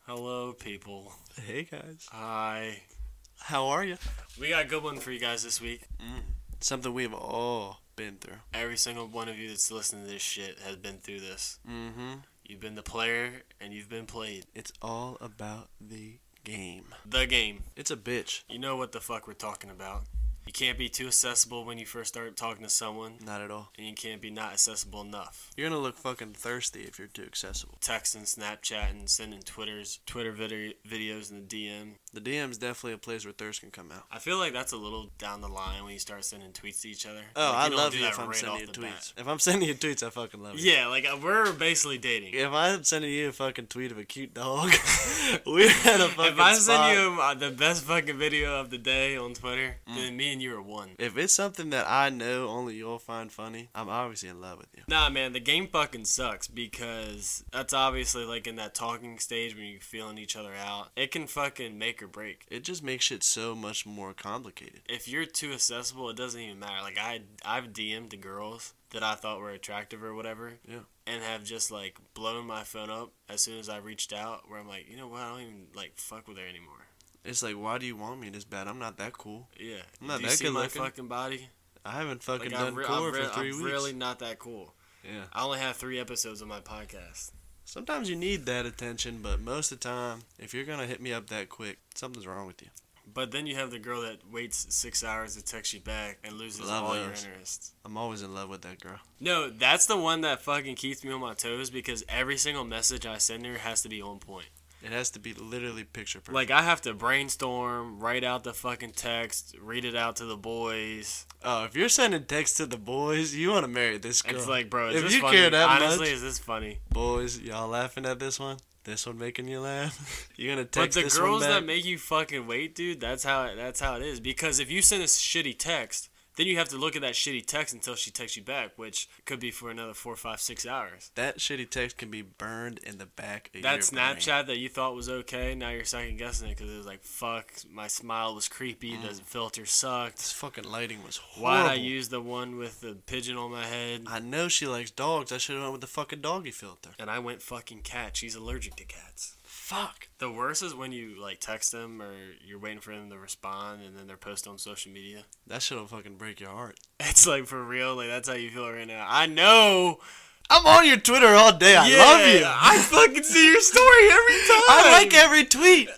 Hello, people. Hey guys, Hi. how are you? We got a good one for you guys this week. Something we've all been through. Every single one of you that's listening to this shit has been through this. Mm-hmm. You've been the player, and you've been played. It's all about the game. The game. It's a bitch. You know what the fuck we're talking about. You can't be too accessible when you first start talking to someone, Not at all. and you can't be not accessible enough. You're gonna look fucking thirsty if you're too accessible. Texting, Snapchatting, sending Twitter videos in the DM. The DM's definitely a place where thirst can come out. I feel like that's a little down the line when you start sending tweets to each other. Oh, Like, I you don't love do you that if I'm right sending off you the tweets. bat. If I'm sending you tweets, I fucking love it. Yeah, like we're basically dating. If I'm sending you a fucking tweet of a cute dog, we're at a fucking If I spot. send you the best fucking video of the day on Twitter, then me and you are one. If it's something that I know only you'll find funny, I'm obviously in love with you. Nah, man, the game fucking sucks because that's obviously like in that talking stage when you're feeling each other out. It can fucking make or break. It just makes shit so much more complicated. If you're too accessible, it doesn't even matter. Like I've DM'd the girls that I thought were attractive or whatever. Yeah. And have just like blown my phone up as soon as I reached out. Where I'm like, you know what? I don't even like fuck with her anymore. It's like, why do you want me this bad? I'm not that cool. Yeah. I'm not Do you that see good my looking. fucking body? I haven't fucking Like, done core for 3 I'm weeks. really not that cool. Yeah. I only have 3 episodes of my podcast. Sometimes you need that attention, but most of the time, if you're gonna hit me up that quick, something's wrong with you. But then you have the girl that waits 6 hours to text you back and loses Love all your those. interest. I'm always in love with that girl. No, that's the one that fucking keeps me on my toes because every single message I send her has to be on point. It has to be literally picture perfect. Like, I have to brainstorm, write out the fucking text, read it out to the boys. Oh, if you're sending texts to the boys, you want to marry this girl. It's like, bro, is if this you funny? care that Honestly, much, is this funny? boys, y'all laughing at this one? This one making you laugh? You're gonna But text the this girls one back? that make you fucking wait, dude, that's how it is. Because if you send a shitty text, then you have to look at that shitty text until she texts you back, which could be for another 4, 5, 6 hours. That shitty text can be burned in the back of That your brain. Snapchat that you thought was okay, now you're second guessing it because it was like, fuck, my smile was creepy, the filter sucked. This fucking lighting was horrible. Why'd I use the one with the pigeon on my head? I know she likes dogs. I should have went with the fucking doggy filter. And I went fucking cat. She's allergic to cats. Fuck. The worst is when you like text them or you're waiting for them to respond and then they're posted on social media. That shit'll fucking break your heart. It's like for real, like that's how you feel right now. I know. I'm on your Twitter all day. I Yeah, love you. I fucking see your story every time. I like every tweet.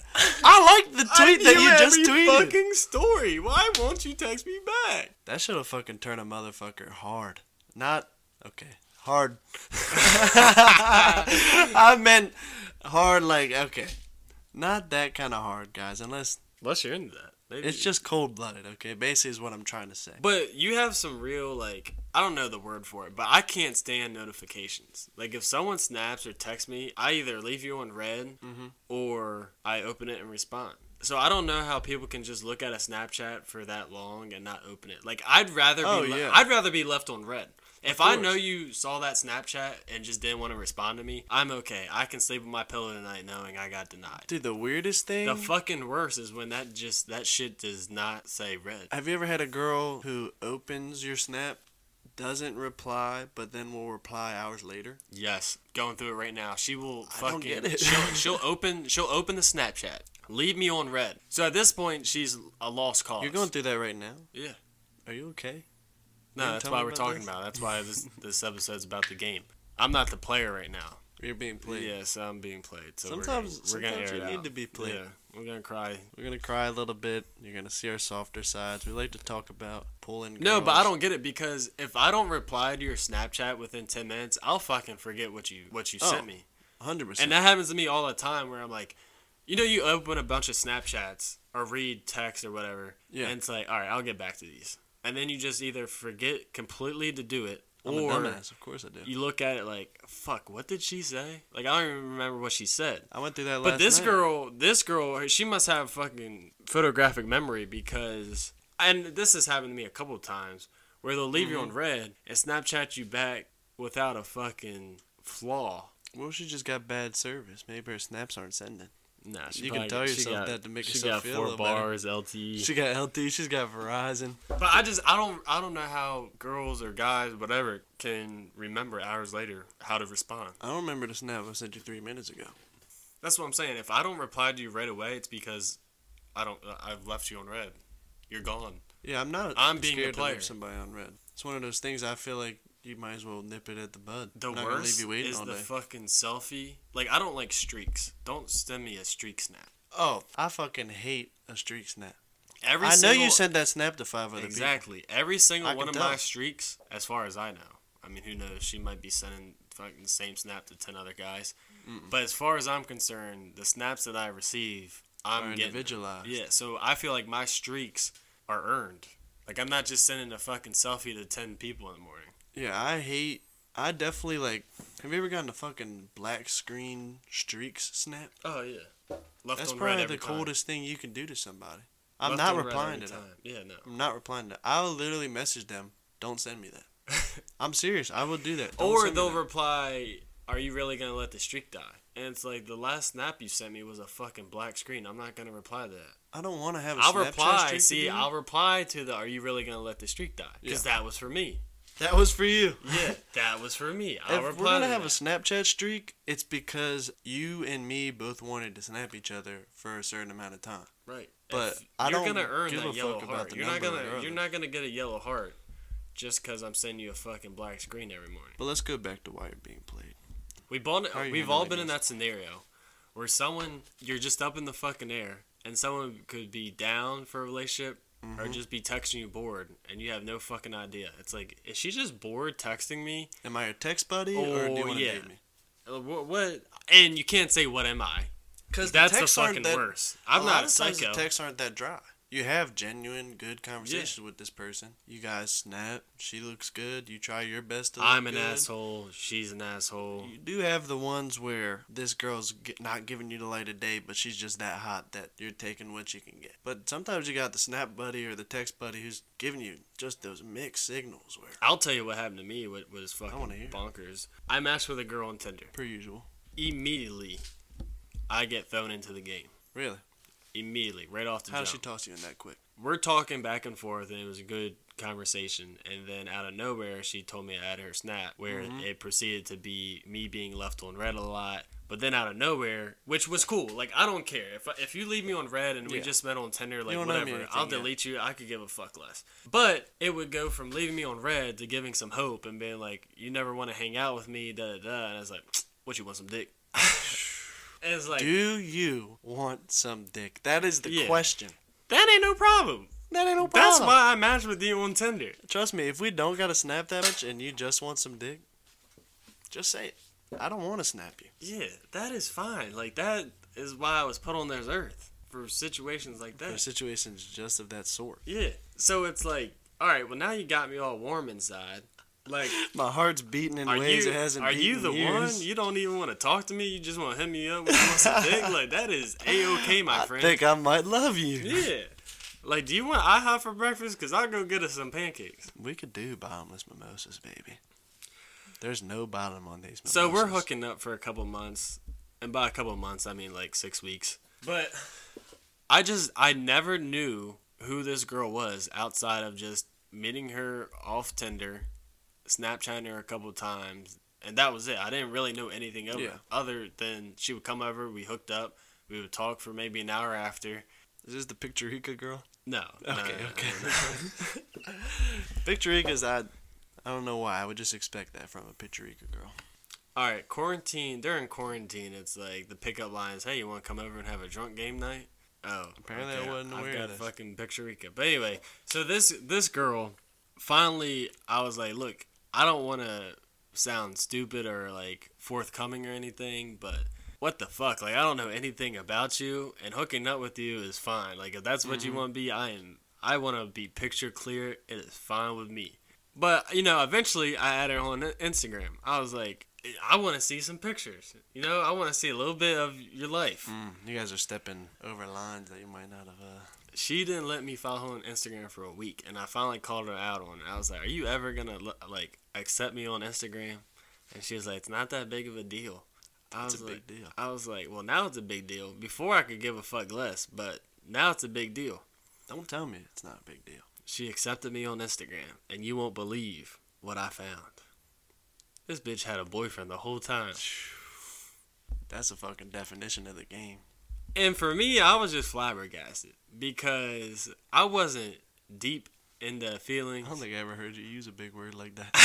I like the tweet that you just every tweeted. fucking story. Why won't you text me back? That shit'll fucking turn a motherfucker hard. Not okay. Hard. I meant hard like okay. Not that kind of hard, guys. Unless Unless you're into that. Maybe. it's just cold blooded, okay? Basically is what I'm trying to say. But you have some real, like, I don't know the word for it, but I can't stand notifications. Like, if someone snaps or texts me, I either leave you on read or I open it and respond. So I don't know how people can just look at a Snapchat for that long and not open it. Like, I'd rather I'd rather be left on read. If I know you saw that Snapchat and just didn't want to respond to me, I'm okay. I can sleep with my pillow tonight knowing I got denied. Dude, the weirdest thing. The fucking worst is when that shit does not say read. Have you ever had a girl who opens your snap, doesn't reply, but then will reply hours later? Yes, going through it right now. She will I don't fucking get it. she'll open the Snapchat. Leave me on red. So at this point, she's a lost cause. You're going through that right now? Yeah. Are you okay? No, You that's tell why me we're about talking this? about it. That's why this episode's about the game. I'm not the player right now. You're being played. Yes, I'm being played. So Sometimes we're gonna you air it need out. to be played. Yeah, we're gonna cry. We're going to cry a little bit. You're going to see our softer sides. We like to talk about pulling girls. No, but I don't get it because if I don't reply to your Snapchat within 10 minutes, I'll fucking forget what you sent me. 100%. And that happens to me all the time where I'm like, you open a bunch of Snapchats or read text or whatever, Yeah. and it's like, all right, I'll get back to these. And then you just either forget completely to do it, I'm or a dumbass. Of course I do. you look at it like, fuck, what did she say? Like, I don't even remember what she said. I went through that But last this night. girl, she must have fucking photographic memory because, and this has happened to me a couple of times, where they'll leave you on red and Snapchat you back without a fucking flaw. Well, she just got bad service. Maybe her snaps aren't sending. Nah, You can tell yourself that to make she yourself got feel a 4 little better. bars, LTE. She got LT. She's got Verizon. But I don't know how girls or guys, whatever, can remember hours later how to respond. I don't remember the snap I sent you 3 minutes ago. That's what I'm saying. If I don't reply to you right away, it's because I've left you on red. You're gone. Yeah, I'm scared being the to player. leave somebody on red. It's one of those things I feel like you might as well nip it at the bud. The I'm not gonna leave worst you waiting is all the day. fucking selfie. Like, I don't like streaks. Don't send me a streak snap. Oh, I fucking hate a streak snap. I know Single, you sent that snap to 5 other exactly. Every single I one can of my tell. streaks, as far as I know. I mean, who knows? She might be sending fucking the same snap to 10 other guys. But as far as I'm concerned, the snaps that I receive, I'm people. Are getting. individualized. Yeah, so I feel like my streaks are earned. Like, I'm not just sending a fucking selfie to 10 people in the morning. Yeah, I definitely like. Have you ever gotten a fucking black screen streaks snap? Oh, yeah. Left That's on red probably every the time. coldest thing you can do to somebody. I'm Left not on red replying every to that. time. Yeah, no. I'm not replying to that. I'll literally message them. Don't send me that. I'm serious. I will do that. Don't Or send me they'll that. reply, "Are you really gonna let the streak die?" And it's like, the last snap you sent me was a fucking black screen. I'm not gonna reply to that. I don't want to have a I'll Snapchat reply. streak See, again. I'll reply to the, "Are you really gonna let the streak die?" Because that was for me. That was for you. Yeah, that was for me. I'll If we're reply gonna to have a that. Snapchat streak, it's because you and me both wanted to snap each other for a certain amount of time. Right. But If I you're don't gonna earn give that a yellow fuck about heart. the You're not number gonna. You're regardless. not gonna get a yellow heart just because I'm sending you a fucking black screen every morning. But let's go back to why you're being played. We've How are you all handling been in this? that scenario where you're just up in the fucking air and someone could be down for a relationship or just be texting you bored and you have no fucking idea. It's like, is she just bored texting me? Am I your text buddy or do you want to yeah. date me? What? And you can't say, "What am I?" Because That's the fucking worst. I'm not a psycho. The texts aren't that dry. You have genuine, good conversations with this person. You guys snap. She looks good. You try your best to look I'm an good. asshole. She's an asshole. You do have the ones where this girl's not giving you the light of day, but she's just that hot that you're taking what you can get. But sometimes you got the snap buddy or the text buddy who's giving you just those mixed signals where, I'll tell you what happened to me. What was wanna fucking hear. bonkers. I matched with a girl on Tinder. per usual. Immediately, I get thrown into the game. Really? Immediately, right off the How jump. does she toss you in that quick? We're talking back and forth, and it was a good conversation. And then out of nowhere, she told me I had her snap, where it proceeded to be me being left on red a lot. But then out of nowhere, which was cool. Like, I don't care if you leave me on red and we Yeah. just met on Tinder, like don't owe me whatever, anything I'll yet. delete you. I could give a fuck less. But it would go from leaving me on red to giving some hope and being like, "You never want to hang out with me," da da da. And I was like, "What, you want some dick?" And it's like, Do you want some dick? That is the Yeah. question. that ain't no problem. That ain't no problem. That's why I matched with you on Tinder. Trust me, if we don't got to snap that much and you just want some dick, just say it. I don't want to snap you. Yeah, that is fine. Like, that is why I was put on this earth, for situations like For that. situations just of that sort. Yeah. So it's like, all right, well, now you got me all warm inside. Like, My heart's beating in are ways you it hasn't are beaten you the in years. one? You don't even want to talk to me. You just want to hit me up with some dick. Like, that is A-okay, my I friend. think I might love you. Yeah. Like, do you want IHOP for breakfast? Because I'll go get us some pancakes. We could do bottomless mimosas, baby. There's no bottom on these mimosas. So we're hooking up for a couple months. And by a couple months, I mean like 6 weeks. But I never knew who this girl was outside of just meeting her off Tinder, Snapchatting her a couple times, and that was it. I didn't really know anything of Yeah. her other than she would come over, we hooked up, we would talk for maybe an hour after. Is this the Picture Rica girl? No. Okay, no. Picture Rica's, I don't know why. I would just expect that from a Picture Rica girl. All right, during quarantine, it's like the pickup line is, "Hey, you want to come over and have a drunk game night?" Oh, Apparently I wasn't aware I've got of this. fucking Picture Rica. But anyway, so this girl, finally, I was like, look, I don't want to sound stupid or like forthcoming or anything, but what the fuck? Like, I don't know anything about you, and hooking up with you is fine. Like, if that's what you want to be, I want to be picture clear. It is fine with me. But, eventually I added her on Instagram. I was like, I want to see some pictures. I want to see a little bit of your life. You guys are stepping over lines that you might not have. She didn't let me follow her on Instagram for a week, and I finally called her out on it. I was like, "Are you ever gonna accept me on Instagram?" And she was like, "It's not that big of a deal." It's a big deal. I was like, "Well, now it's a big deal. Before I could give a fuck less, but now it's a big deal." Don't tell me it's not a big deal. She accepted me on Instagram, and you won't believe what I found. This bitch had a boyfriend the whole time. That's a fucking definition of the game. And for me, I was just flabbergasted because I wasn't deep into feelings. I don't think I ever heard you use a big word like that.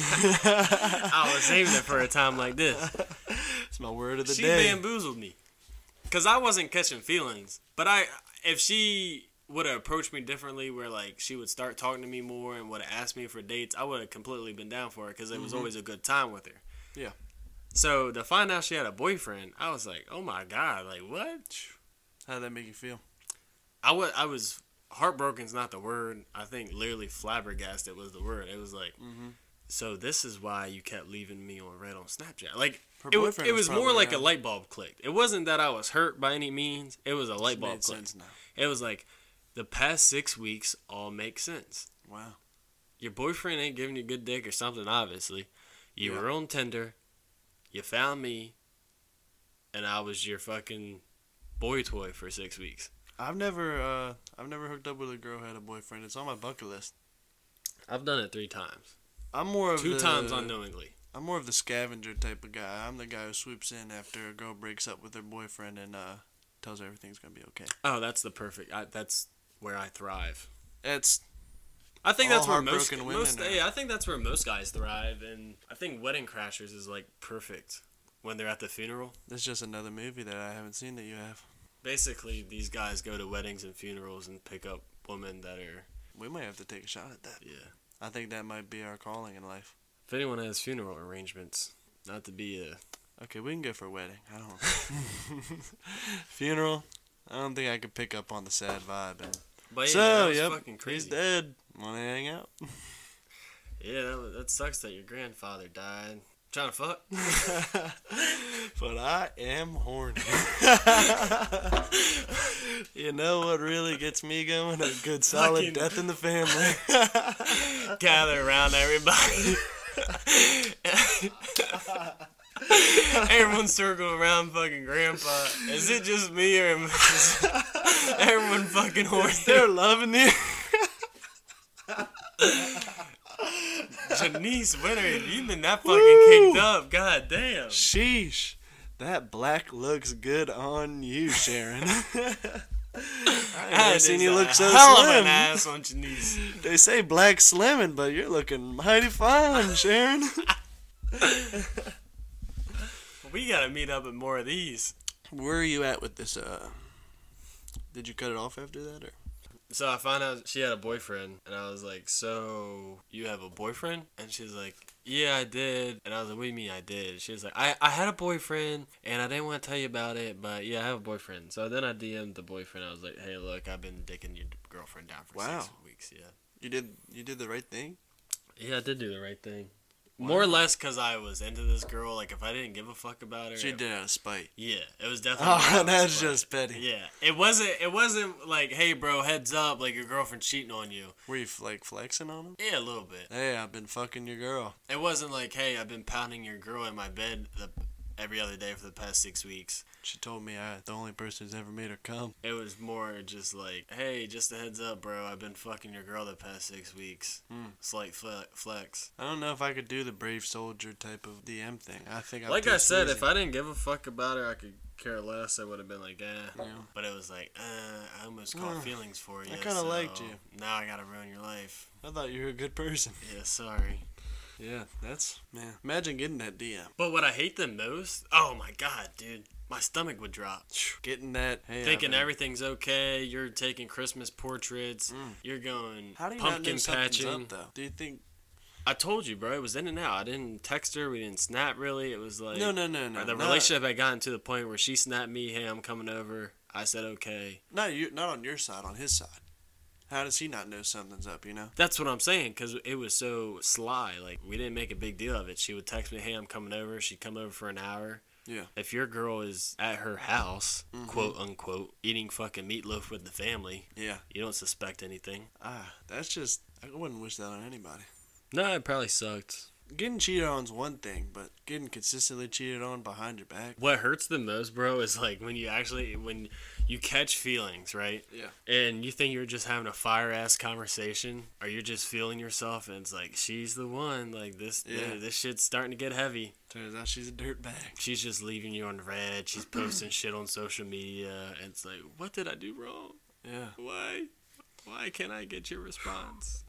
I was saving it for a time like this. It's my word of the She day. bamboozled me because I wasn't catching feelings. But if she would have approached me differently, where like she would start talking to me more and would have asked me for dates, I would have completely been down for it because it was always a good time with her. Yeah. So to find out she had a boyfriend, I was like, oh my God, like what? How did that make you feel? I was heartbroken's not the word. I think literally flabbergasted was the word. It was like, so this is why you kept leaving me on red on Snapchat. Like Her it boyfriend was was more like a probably, light bulb clicked. It wasn't that I was hurt by any means. It was a light bulb made clicked. sense now. It was like the past 6 weeks all make sense. Wow. Your boyfriend ain't giving you good dick or something. Obviously, you Yeah. were on Tinder. You found me, and I was your fucking boy toy for 6 weeks. I've never hooked up with a girl who had a boyfriend. It's on my bucket list. I've done it 3 times. I'm more of 2 times unknowingly. I'm more of the scavenger type of guy. I'm the guy who swoops in after a girl breaks up with her boyfriend and tells her everything's gonna be okay. Oh, that's the perfect. That's where I thrive. It's I think all that's where most heartbroken women are. yeah, I think that's where most guys thrive, and I think Wedding Crashers is like perfect when they're at the funeral. It's just another movie that I haven't seen that you have. Basically, these guys go to weddings and funerals and pick up women that are We might have to take a shot at that. yeah. I think that might be our calling in life. If anyone has funeral arrangements, not to be a Okay, we can go for a wedding. I don't. Funeral. I don't think I could pick up on the sad vibe. And but yeah, so, that was yep, fucking he's crazy. dead. Wanna hang out? Yeah, that sucks that your grandfather died. Trying to fuck. But I am horny. You know what really gets me going? A good solid Fucking- death in the family. Gather around everybody. Everyone circle around fucking grandpa. Is it just me or is everyone fucking horny? They're loving you. Janice, when have you been that fucking kicked up? God damn. Sheesh. That black looks good on you, Sharon. I never seen you look so hell of slim. an ass on Janice. They say black slimming, but you're looking mighty fine, Sharon. We gotta meet up at more of these. Where are you at with this? Did you cut it off after that, or? So I found out she had a boyfriend, and I was like, so you have a boyfriend? And she's like, yeah, I did. And I was like, what do you mean I did? She was like, I had a boyfriend, and I didn't want to tell you about it, but yeah, I have a boyfriend. So then I DM'd the boyfriend. I was like, hey, look, I've been dicking your girlfriend down for 6 weeks. Yeah. You did the right thing? Yeah, I did do the right thing. More or less because I was into this girl. Like, if I didn't give a fuck about her. She did out of spite. Yeah, it was definitely. Oh, that's just petty. Yeah, it wasn't like, hey, bro, heads up, like your girlfriend's cheating on you. Were you like flexing on him? Yeah, a little bit. Hey, I've been fucking your girl. It wasn't like, hey, I've been pounding your girl in my bed every other day for the past 6 weeks. She told me I the only person who's ever made her come. It was more just like, hey, just a heads up, bro, I've been fucking your girl the past 6 weeks. Slight flex. I don't know if I could do the brave soldier type of DM thing. I think I'm Like too I said, sleazy. if I didn't give a fuck about her, I could care less. I would have been like, Yeah. But it was like, I almost caught feelings for you. I kinda liked you. Now I gotta ruin your life. I thought you were a good person. Yeah, sorry. Yeah, that's man. Imagine getting that DM. But what I hate the most, oh my god, dude, my stomach would drop. Getting that. Hey, Thinking everything's okay, you're taking Christmas portraits, you're going How do you pumpkin not know something's patching. up, though? Do you think? I told you, bro, it was in and out. I didn't text her, we didn't snap really. It was like No. The relationship had gotten to the point where she snapped me, hey, I'm coming over. I said okay. Not on your side, on his side. How does he not know something's up, you know? That's what I'm saying, because it was so sly. Like, we didn't make a big deal of it. She would text me, hey, I'm coming over. She'd come over for an hour. Yeah. If your girl is at her house, quote unquote, eating fucking meatloaf with the family, Yeah. you don't suspect anything. That's just, I wouldn't wish that on anybody. No, it probably sucked. getting cheated on is one thing, but getting consistently cheated on behind your back. What hurts the most, bro, is like when you catch feelings, right? Yeah. And you think you're just having a fire ass conversation, or you're just feeling yourself, and it's like she's the one. Like this shit's starting to get heavy. Turns out she's a dirtbag. She's just leaving you on red. She's posting shit on social media, and it's like, what did I do wrong? Yeah. Why can't I get your response?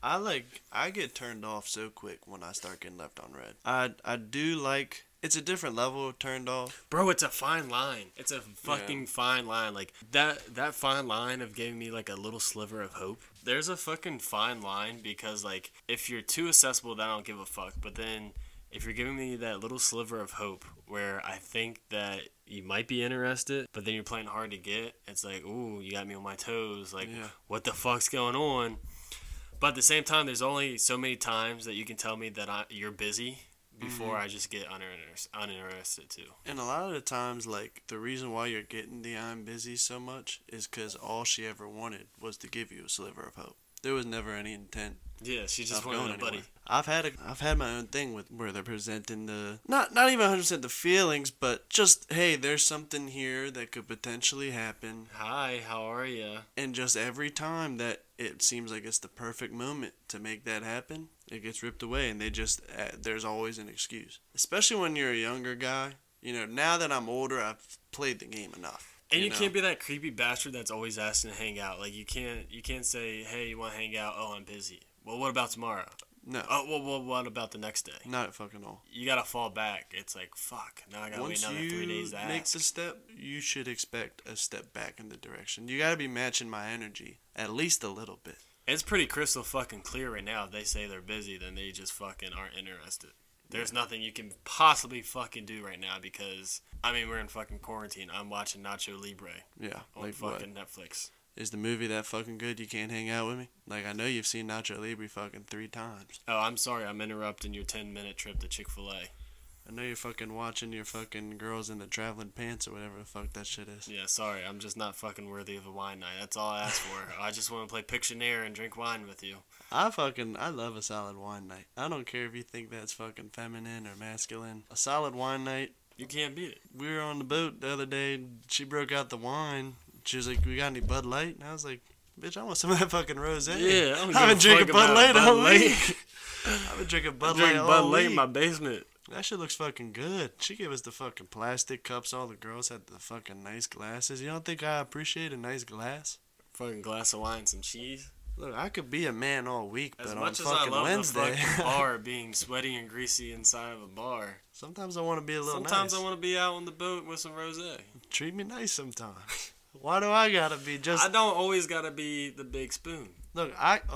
I get turned off so quick when I start getting left on red. I do like, it's a different level of turned off. Bro, it's a fine line. It's a fucking fine line. Like that fine line of giving me like a little sliver of hope. There's a fucking fine line because like if you're too accessible, then I don't give a fuck. But then if you're giving me that little sliver of hope where I think that you might be interested, but then you're playing hard to get, it's like, ooh, you got me on my toes. Like, what the fuck's going on? But at the same time, there's only so many times that you can tell me that you're busy before I just get uninterested too. And a lot of the times, like, the reason why you're getting the I'm busy so much is because all she ever wanted was to give you a sliver of hope. There was never any intent. Yeah, she just wanted a buddy. I've had my own thing with where they're presenting the not even 100% the feelings, but just, hey, there's something here that could potentially happen. Hi, how are ya? And just every time that it seems like it's the perfect moment to make that happen, it gets ripped away, and they just there's always an excuse. Especially when you're a younger guy. You know, now that I'm older, I've played the game enough. And you can't be that creepy bastard that's always asking to hang out. Like you can't say, hey, you want to hang out? Oh, I'm busy. Well, what about tomorrow? No. Oh, well, what about the next day? Not at fucking all. You gotta fall back. It's like, fuck. Now I gotta wait another 3 days to ask. Once you make the step, you should expect a step back in the direction. You gotta be matching my energy at least a little bit. It's pretty crystal fucking clear right now. If they say they're busy, then they just fucking aren't interested. There's nothing you can possibly fucking do right now because, I mean, we're in fucking quarantine. I'm watching Nacho Libre. Yeah. On like fucking what? Netflix. Is the movie that fucking good you can't hang out with me? Like, I know you've seen Nacho Libre fucking 3 times. Oh, I'm sorry. I'm interrupting your 10-minute trip to Chick-fil-A. I know you're fucking watching your fucking girls in the traveling pants or whatever the fuck that shit is. Yeah, sorry. I'm just not fucking worthy of a wine night. That's all I ask for. I just want to play Pictionary and drink wine with you. I love a solid wine night. I don't care if you think that's fucking feminine or masculine. A solid wine night. You can't beat it. We were on the boat the other day. She broke out the wine. She was like, we got any Bud Light? And I was like, bitch, I want some of that fucking rosé. Yeah, I've been drinking Bud Light all week. I've been drinking Bud Light all Bud Light week. in my basement. That shit looks fucking good. She gave us the fucking plastic cups. All the girls had the fucking nice glasses. You don't think I appreciate a nice glass? Fucking glass of wine and some cheese. Look, I could be a man all week, As but much on as I fucking love Wednesday, the fucking bar being sweaty and greasy inside of a bar, sometimes I want to be a little sometimes nice. I want to be out on the boat with some rosé. Treat me nice sometimes. Why do I gotta be just... I don't always gotta be the big spoon. Look,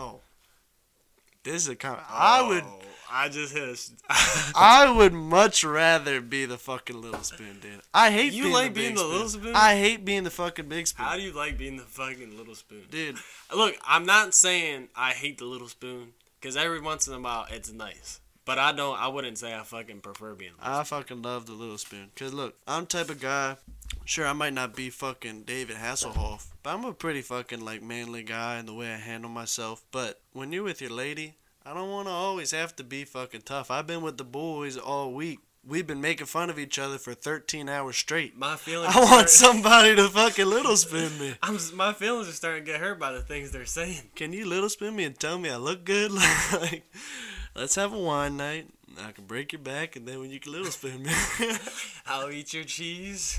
this is a comment. I just hit I would much rather be the fucking little spoon, dude. I hate You being like the being big the spoon. little spoon? I hate being the fucking big spoon. How do you like being the fucking little spoon? Dude. Look, I'm not saying I hate the little spoon, because every once in a while it's nice. But I wouldn't say I fucking prefer being the little spoon. I fucking love the little spoon. Because, look, I'm the type of guy, sure, I might not be fucking David Hasselhoff, but I'm a pretty fucking, like, manly guy in the way I handle myself. But when you're with your lady, I don't want to always have to be fucking tough. I've been with the boys all week. We've been making fun of each other for 13 hours straight. My feelings I want somebody to fucking little spoon me. My feelings are starting to get hurt by the things they're saying. Can you little spoon me and tell me I look good? Like, let's have a wine night. I can break your back, and then when you can little spoon me. I'll eat your cheese.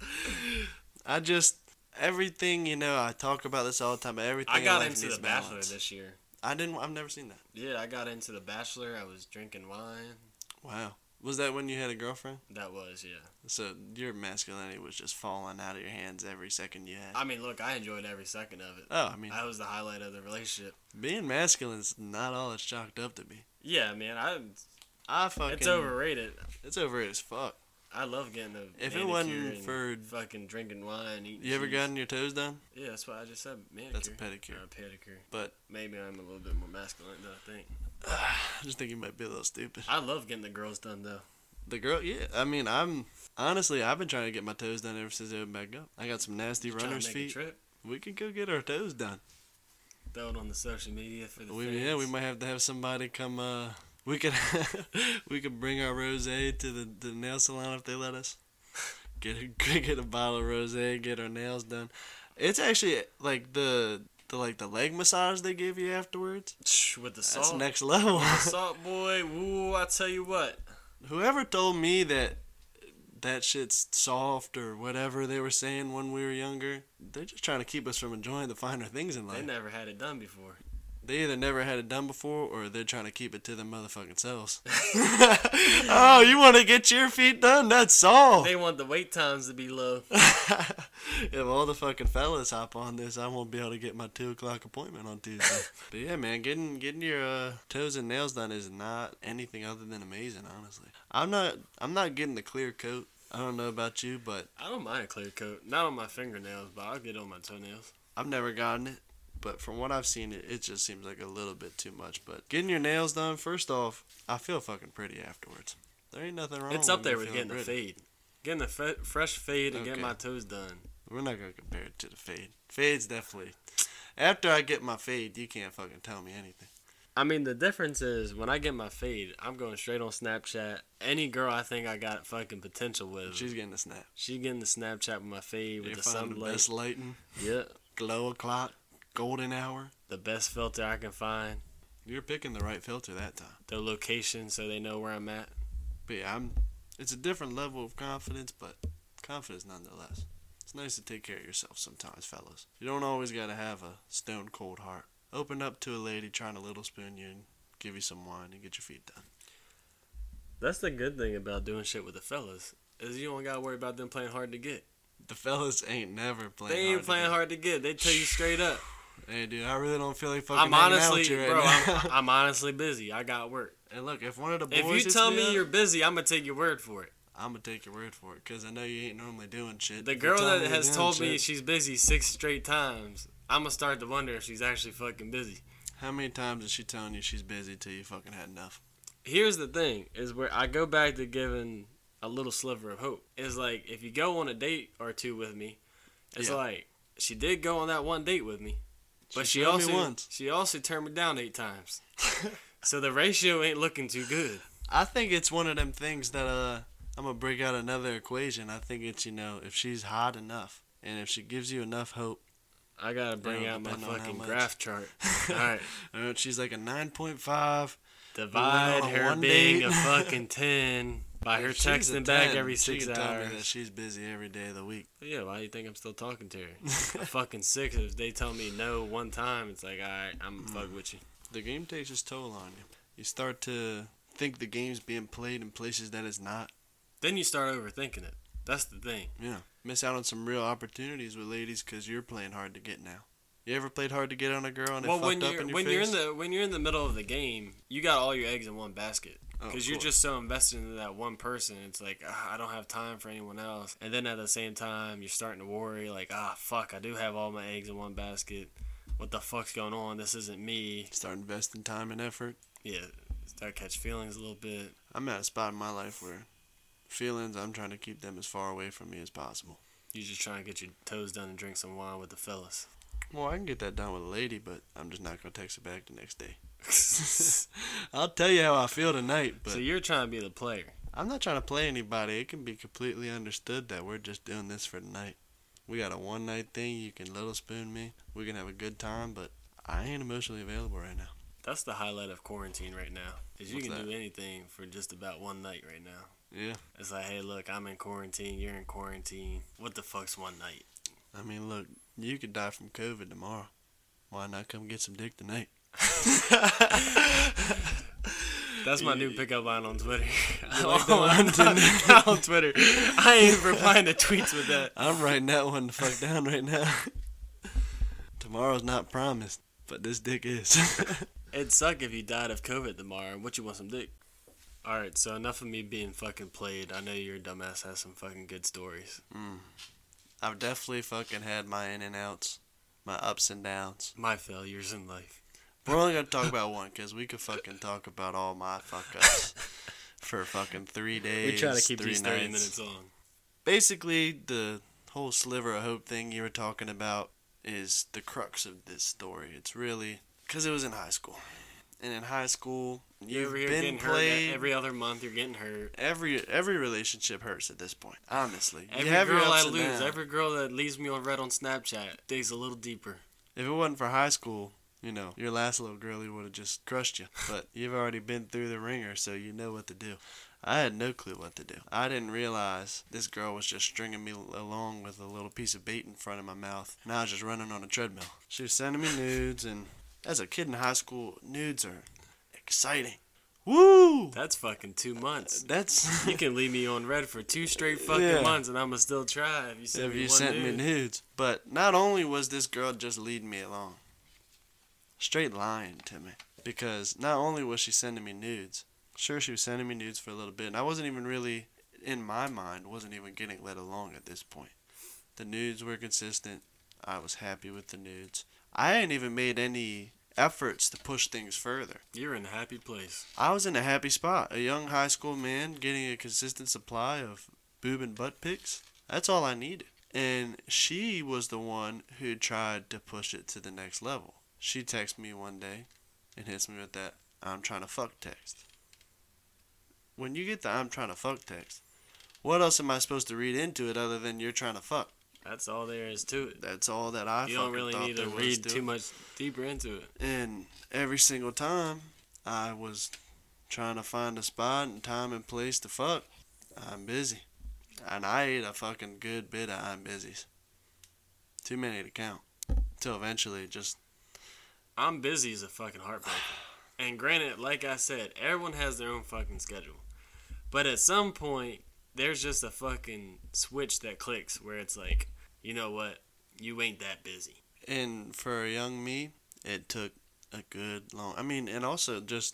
Everything, I talk about this all the time, but everything I got in life into needs The Bachelor balance. this year. I've never seen that. Yeah, I got into The Bachelor. I was drinking wine. Wow. Was that when you had a girlfriend? That was, yeah. So your masculinity was just falling out of your hands every second you had. I mean, look, I enjoyed every second of it. Oh, I mean, That was the highlight of the relationship. being masculine is not all it's chalked up to be. Yeah, man, It's it's overrated. It's overrated as fuck. I love getting a If it manicure wasn't and for... fucking drinking wine, eating You ever cheese. gotten your toes done? Yeah, that's what I just said. Manicure. That's a pedicure. Or a pedicure. But Maybe I'm a little bit more masculine than I think. I just think you might be a little stupid. I love getting the girls done, though. The girl, yeah. I mean, I've been trying to get my toes done ever since they opened back up. I got some nasty Trying to runner's make a feet. trip. We can go get our toes done. Throw it on the social media for the fans. We might have to have somebody come We could we could bring our rosé to the nail salon if they let us. Get a bottle of rosé, get our nails done. It's actually like the leg massage they give you afterwards. With the salt. That's next level. With the salt, boy. Ooh, I tell you what. Whoever told me that shit's soft or whatever they were saying when we were younger, they're just trying to keep us from enjoying the finer things in life. They never had it done before. They either never had it done before or they're trying to keep it to them motherfucking selves. Oh, you want to get your feet done? That's all. They want the wait times to be low. If all the fucking fellas hop on this, I won't be able to get my 2 o'clock appointment on Tuesday. But yeah, man, getting your toes and nails done is not anything other than amazing, honestly. I'm not getting the clear coat. I don't know about you, but I don't mind a clear coat. Not on my fingernails, but I'll get it on my toenails. I've never gotten it. But from what I've seen, it just seems like a little bit too much. But getting your nails done, first off, I feel fucking pretty afterwards. There ain't nothing wrong. It's up there with with getting pretty. a fade. Getting a fresh fade and getting Okay. my toes done. We're not gonna compare it to the fade. Fade's definitely. After I get my fade, you can't fucking tell me anything. I mean, the difference is when I get my fade, I'm going straight on Snapchat. Any girl I think I got fucking potential with, She's getting the snap. she getting the Snapchat with my fade with You're the finding the sunlight. best lighting, Yeah, glow o'clock, golden hour. the best filter I can find. You're picking the right filter that time. The location so they know where I'm at. But yeah, it's a different level of confidence, but confidence nonetheless. It's nice to take care of yourself sometimes, fellas. You don't always gotta have a stone cold heart. Open up to a lady trying to little spoon you and give you some wine and get your feet done. That's the good thing about doing shit with the fellas, is you don't gotta worry about them playing hard to get. The fellas ain't never playing They ain't hard playing to hard to get. They tell you straight up. get. Hey, dude, I really don't feel like fucking I'm hanging out honestly, with you right bro, now. I'm honestly busy. I got work. And look, if one of the boys If you hits tell me up, you're busy, I'm gonna take your word for it. I'm gonna take your word for it, because I know you ain't normally doing shit. The If you girl tell that me you're has doing told me shit- she's busy 6 straight times, I'm gonna start to wonder if she's actually fucking busy. How many times is she telling you she's busy till you fucking had enough? Here's the thing, is where I go back to giving a little sliver of hope. Is like, if you go on a date or two with me, it's Yeah. like, she did go on that one date with me, but she showed me also once. she also turned me down 8 times. So the ratio ain't looking too good. I think it's one of them things that I'm gonna break out another equation. I think it's, if she's hot enough and if she gives you enough hope. I gotta bring Yeah, out my depending on how fucking much. graph chart. Alright. She's like a 9.5. Divide on a her one being date. a fucking 10 by her If she's a texting back 10, every 6 she can tell me that hours. she's busy every day of the week. Yeah, why do you think I'm still talking to her? A fucking 6, if they tell me no one time, it's like, alright, I'm fuck with you. The game takes its toll on you. You start to think the game's being played in places that it's not. Then you start overthinking it. That's the thing. Yeah. Miss out on some real opportunities with ladies because you're playing hard to get now. You ever played hard to get on a girl and it fucked up in your face? when you're in the middle of the game, you got all your eggs in one basket. Oh, Because of you're course. just so invested into that one person. It's like, I don't have time for anyone else. And then at the same time, you're starting to worry, like, fuck, I do have all my eggs in one basket. What the fuck's going on? This isn't me. Start investing time and effort. Yeah, start catch feelings a little bit. I'm at a spot in my life where feelings, I'm trying to keep them as far away from me as possible. You're just trying to get your toes done and drink some wine with the fellas. Well, I can get that done with a lady, but I'm just not going to text her back the next day. I'll tell you how I feel tonight, but So you're trying to be the player. I'm not trying to play anybody. It can be completely understood that we're just doing this for tonight. We got a one-night thing. You can little spoon me. We can have a good time, but I ain't emotionally available right now. That's the highlight of quarantine right now. Is you What's can that? do anything for just about one night right now. Yeah. It's like, hey, look, I'm in quarantine. You're in quarantine. What the fuck's one night? I mean, look, you could die from COVID tomorrow. Why not come get some dick tonight? That's my new pickup line on Twitter. like that one? Not on Twitter. I ain't replying to tweets with that. I'm writing that one the fuck down right now. Tomorrow's not promised, but this dick is. It'd suck if you died of COVID tomorrow. What, you want some dick? Alright, so enough of me being fucking played. I know your dumbass has some fucking good stories. I've definitely fucking had my in and outs, my ups and downs. My failures in life. We're only gonna talk about one, because we could fucking talk about all my fuck ups for fucking 3 days. We try to keep 3 these 30 nights. minutes long. Basically, the whole sliver of hope thing you were talking about is the crux of this story. It's really because it was in high school. And in high school, You're you've over here been getting played. hurt every other month. You're getting hurt. Every relationship hurts at this point. Honestly, Every you have your girl I ups and lose, downs. every girl that leaves me on red on Snapchat digs a little deeper. If it wasn't for high school, you know, your last little girlie would have just crushed you. But you've already been through the ringer, so you know what to do. I had no clue what to do. I didn't realize this girl was just stringing me along with a little piece of bait in front of my mouth, and I was just running on a treadmill. She was sending me nudes, and as a kid in high school, nudes are exciting. Woo! That's fucking 2 months. That's You can leave me on red for 2 straight fucking Yeah. months, and I'ma still try if you send if me you one sent me nude. nudes. But not only was this girl just leading me along, straight lying to me. Because not only was she sending me nudes, sure, she was sending me nudes for a little bit, and I wasn't even really, in my mind, wasn't even getting led along at this point. The nudes were consistent. I was happy with the nudes. I hadn't even made any efforts to push things further. You're in a happy place. I was in a happy spot. A young high school man getting a consistent supply of boob and butt pics. That's all I needed. And she was the one who tried to push it to the next level. She texts me one day and hits me with that "I'm trying to fuck" text. When you get the "I'm trying to fuck" text, what else am I supposed to read into it other than you're trying to fuck? That's all there is to it. That's all that I You fucking don't really thought need to there was read to too it. much deeper into it. And every single time I was trying to find a spot and time and place to fuck, I'm busy. And I ate a fucking good bit of I'm busy's. Too many to count. Till eventually just, I'm busy as a fucking heartbreaker. And granted, like I said, everyone has their own fucking schedule. But at some point, there's just a fucking switch that clicks where it's like, you know what? You ain't that busy. and for a young me, it took a good long, and also just,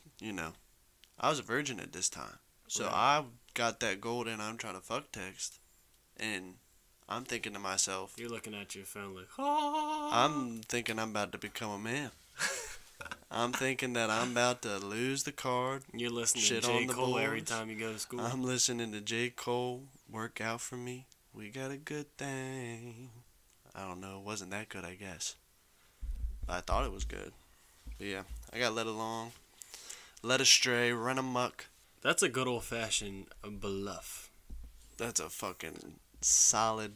I was a virgin at this time. So Right. I got that golden "I'm trying to fuck" text, and I'm thinking to myself, You're looking at your phone like, oh. I'm thinking I'm about to become a man. I'm thinking that I'm about to lose the card. You're listening Shit to J. on the Cole every boys. time you go to school. I'm listening to J. Cole, "Work Out For Me." We got a good thing. I don't know. It wasn't that good, I guess. But I thought it was good. But yeah, I got led along, led astray, run amok. That's a good old-fashioned bluff. That's a fucking solid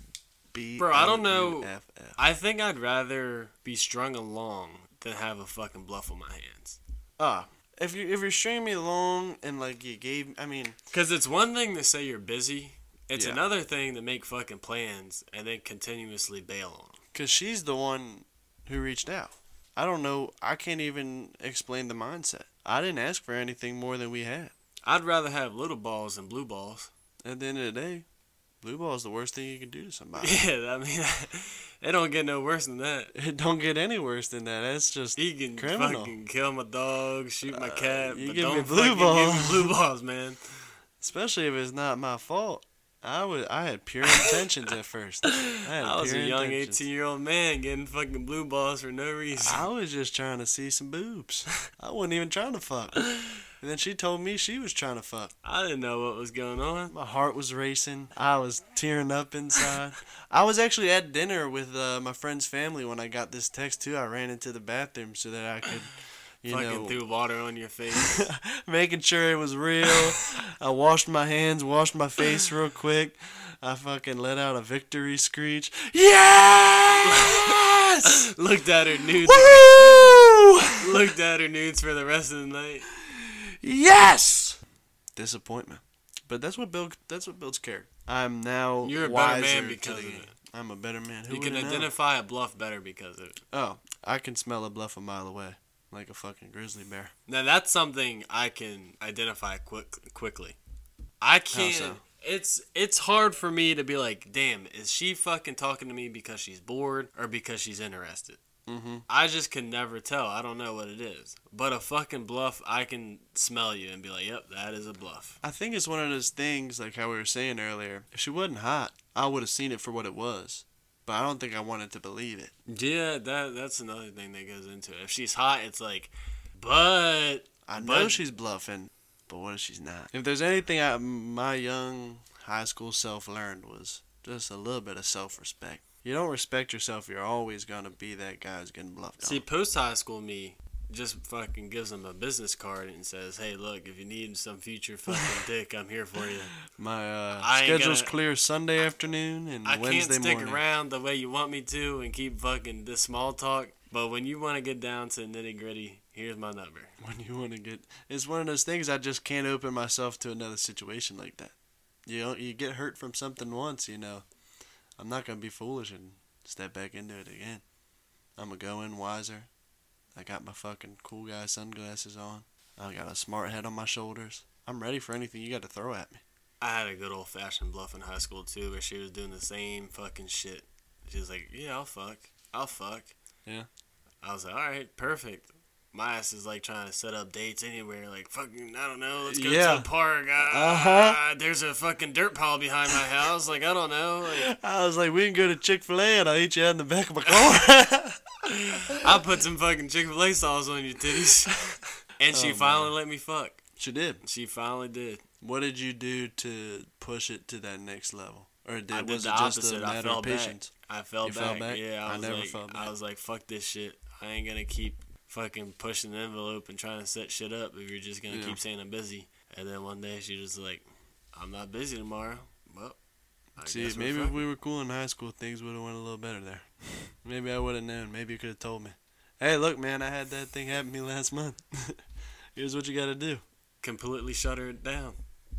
B. Bro, I don't know. L-U-F-F. I think I'd rather be strung along than have a fucking bluff on my hands. If you're stringing me along and like you gave, Because it's one thing to say you're busy. It's Yeah. another thing to make fucking plans and then continuously bail on them. because she's the one who reached out. I don't know. I can't even explain the mindset. I didn't ask for anything more than we had. I'd rather have little balls than blue balls. At the end of the day, blue ball is the worst thing you can do to somebody. Yeah, I mean, it don't get no worse than that. It don't get any worse than that. That's just He can criminal. fucking kill my dog, shoot my cat, you but give me don't blue fucking give balls. me blue balls, man. Especially if it's not my fault. I had pure intentions at first. I was a young 18-year-old man getting fucking blue balls for no reason. I was just trying to see some boobs. I wasn't even trying to fuck. And then she told me she was trying to fuck. I didn't know what was going on. My heart was racing. I was tearing up inside. I was actually at dinner with my friend's family when I got this text too. I ran into the bathroom so that I could, Fucking threw water on your face. making sure it was real. I washed my hands, washed my face real quick. I fucking let out a victory screech. Yes! Looked at her nudes. Woo! Looked at her nudes for the rest of the night. Yes! Disappointment. But that's what builds character. I'm now You're a better wiser man to because the of game. it. I'm a better man. Who You can would've known? identify a bluff better because of it. Oh, I can smell a bluff a mile away, like a fucking grizzly bear. Now that's something I can identify quickly. I can't. so? It's hard for me to be like, damn, is she fucking talking to me because she's bored or because she's interested? Mm-hmm. I just can never tell. I don't know what it is. But a fucking bluff, I can smell you and be like, yep, that is a bluff. I think it's one of those things, like how we were saying earlier. If she wasn't hot, I would have seen it for what it was. But I don't think I wanted to believe it. Yeah, that's another thing that goes into it. If she's hot, it's like, but I know But- she's bluffing, but what if she's not? If there's anything my young high school self learned was just a little bit of self-respect. You don't respect yourself, you're always going to be that guy who's getting bluffed see, on. post high school me just fucking gives them a business card and says, "Hey, look, if you need some future fucking dick, I'm here for you." My I ain't schedule's gonna- clear Sunday afternoon and I Wednesday can't stick morning. around the way you want me to and keep fucking this small talk. But when you want to get down to nitty gritty, here's my number. When you want to get, it's one of those things I just can't open myself to another situation like that. You get hurt from something once, I'm not gonna be foolish and step back into it again. I'm gonna go in wiser. I got my fucking cool guy sunglasses on. I got a smart head on my shoulders. I'm ready for anything you got to throw at me. I had a good old fashioned bluff in high school too, where she was doing the same fucking shit. She was like, "Yeah, I'll fuck." Yeah. I was like, "All right, perfect." My ass is like trying to set up dates anywhere, like fucking, I don't know, let's go to the park. There's a fucking dirt pile behind my house. Like, I don't know. Like, I was like, we can go to Chick-fil-A and I'll eat you out in the back of my car. I'll put some fucking Chick-fil-A sauce on your titties. And she finally let me fuck. She did. She finally did. What did you do to push it to that next level? Or I did was the it just opposite. a I matter fell of back. patience? I fell You fell back? Yeah, I never like, fell back. I was like, fuck this shit. I ain't gonna keep fucking pushing the envelope and trying to set shit up if you're just gonna keep saying I'm busy. And then one day she was like, I'm not busy tomorrow. Well, See, maybe if we were cool in high school, things would have went a little better there. Maybe I would have known. Maybe you could have told me. Hey, look, man, I had that thing happen to me last month. Here's what you got to do. Completely shut her down.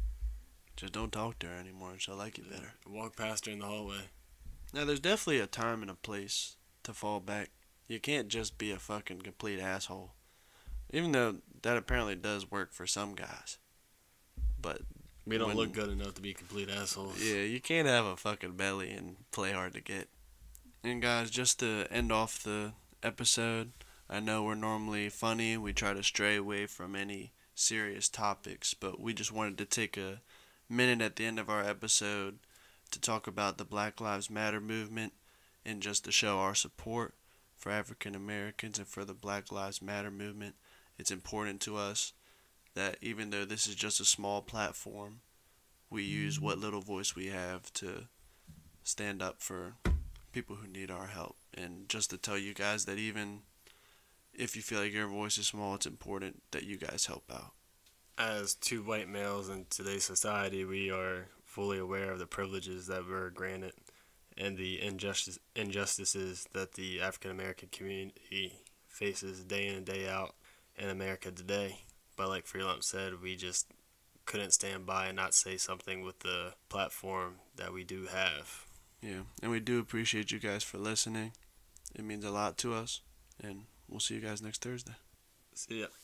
Just don't talk to her anymore and she'll like you better. Walk past her in the hallway. Now, there's definitely a time and a place to fall back. You can't just be a fucking complete asshole. Even though that apparently does work for some guys. But we don't look good enough to be complete assholes. Yeah, you can't have a fucking belly and play hard to get. And guys, just to end off the episode, I know we're normally funny. We try to stray away from any serious topics, but we just wanted to take a minute at the end of our episode to talk about the Black Lives Matter movement and just to show our support for African Americans and for the Black Lives Matter movement. It's important to us that even though this is just a small platform, we use what little voice we have to stand up for people who need our help. And just to tell you guys that even if you feel like your voice is small, it's important that you guys help out. As two white males in today's society, we are fully aware of the privileges that we're granted and the injustices that the African American community faces day in and day out in America today. But like Freelump said, we just couldn't stand by and not say something with the platform that we do have. Yeah, and we do appreciate you guys for listening. It means a lot to us, and we'll see you guys next Thursday. See ya.